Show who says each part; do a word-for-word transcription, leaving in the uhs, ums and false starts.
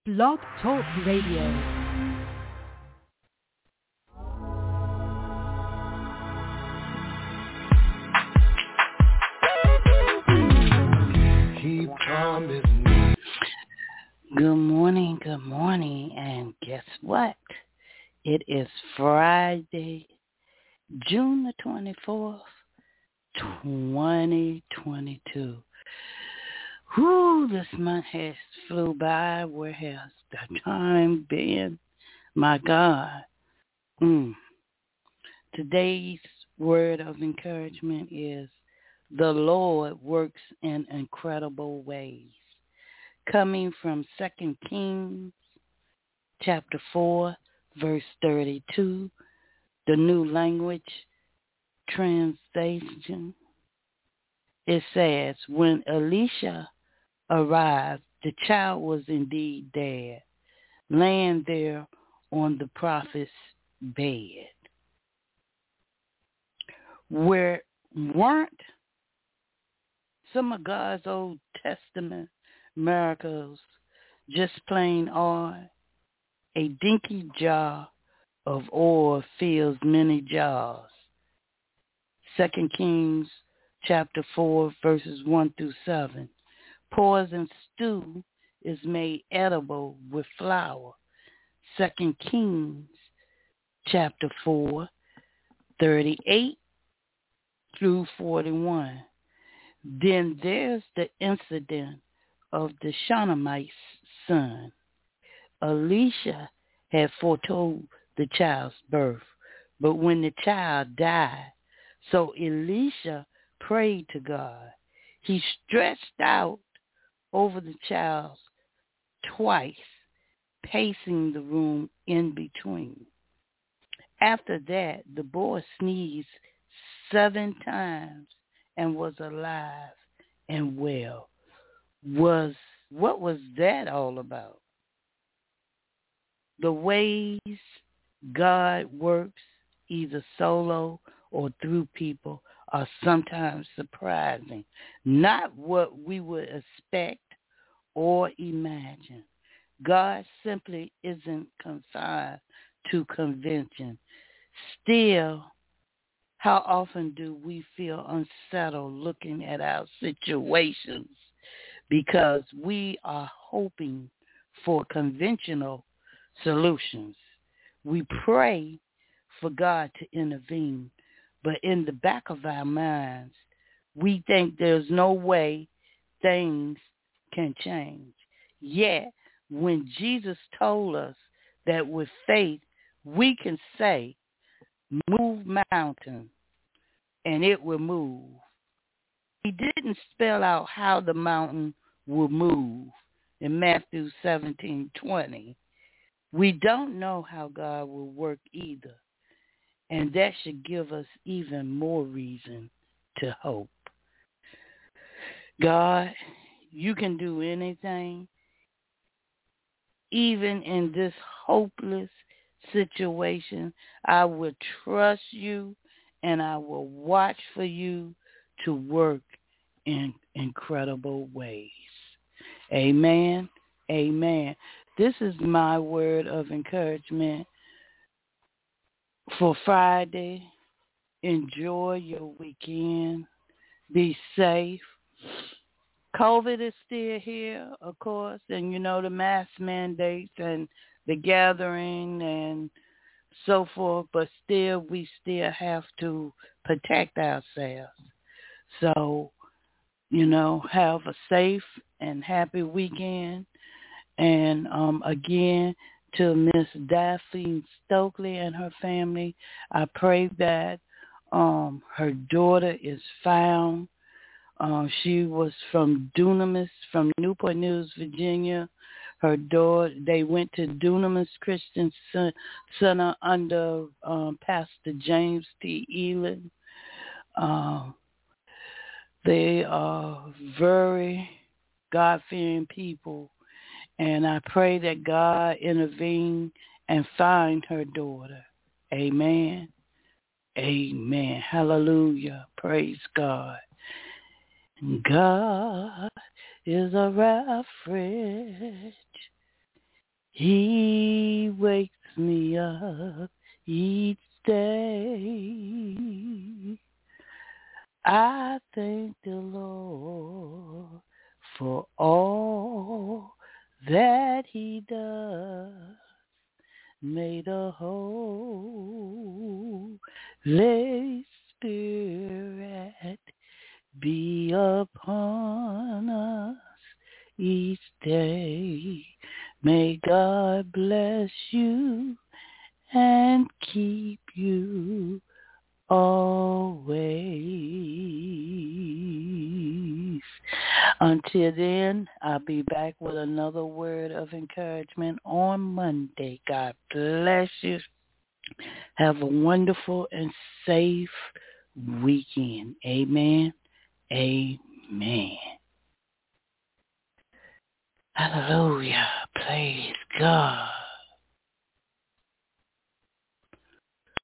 Speaker 1: Blog Talk Radio.
Speaker 2: Keep promising me.
Speaker 3: Good morning, good morning, and guess what? It is Friday, June the twenty-fourth, twenty twenty-two. Whew, this month has flew by. Where has the time been? My God. Mm. Today's word of encouragement is, the Lord works in incredible ways. Coming from Second Kings chapter four, verse thirty-two, the New Language Translation. It says, when Elisha arrived, the child was indeed dead, laying there on the prophet's bed. Where weren't some of God's Old Testament miracles just plain oil? A dinky jar of oil fills many jars. Second Kings chapter four, verses one through seven. Poison stew is made edible with flour. Second Kings chapter four, thirty-eight through forty-one. Then there's the incident of the Shunammite's son. Elisha had foretold the child's birth, but when the child died, so Elisha prayed to God. He stretched out over the child twice, pacing the room in between. After that, the boy sneezed seven times and was alive and well. Was what was that all about? The ways God works, either solo or through people, are sometimes surprising. Not what we would expect or imagine. God simply isn't confined to convention. Still, how often do we feel unsettled looking at our situations because we are hoping for conventional solutions? We pray for God to intervene, but in the back of our minds, we think there's no way things can change. Yet, when Jesus told us that with faith we can say, move mountain, and it will move, he didn't spell out how the mountain will move in Matthew seventeen twenty. We don't know how God will work either, and that should give us even more reason to hope. God, you can do anything, even in this hopeless situation. I will trust you, and I will watch for you to work in incredible ways. Amen. Amen. This is my word of encouragement for Friday. Enjoy your weekend. Be safe. COVID is still here, of course, and you know the mask mandates and the gathering and so forth, but still we still have to protect ourselves. So, you know, have a safe and happy weekend. And um, again, to Miss Daphne Stokely and her family, I pray that um, her daughter is found. Uh, she was from Dunamis, from Newport News, Virginia. Her daughter, they went to Dunamis Christian Center under um, Pastor James T. Elam. Uh, they are very God-fearing people, and I pray that God intervene and find her daughter. Amen. Amen. Hallelujah. Praise God. God is a refuge He wakes me up each day. I thank the Lord for all that he does. May the Holy Spirit be upon us each day. May God bless you and keep you always. Until then, I'll be back with another word of encouragement on Monday. God bless you. Have a wonderful and safe weekend. Amen. Amen. Hallelujah. Praise God.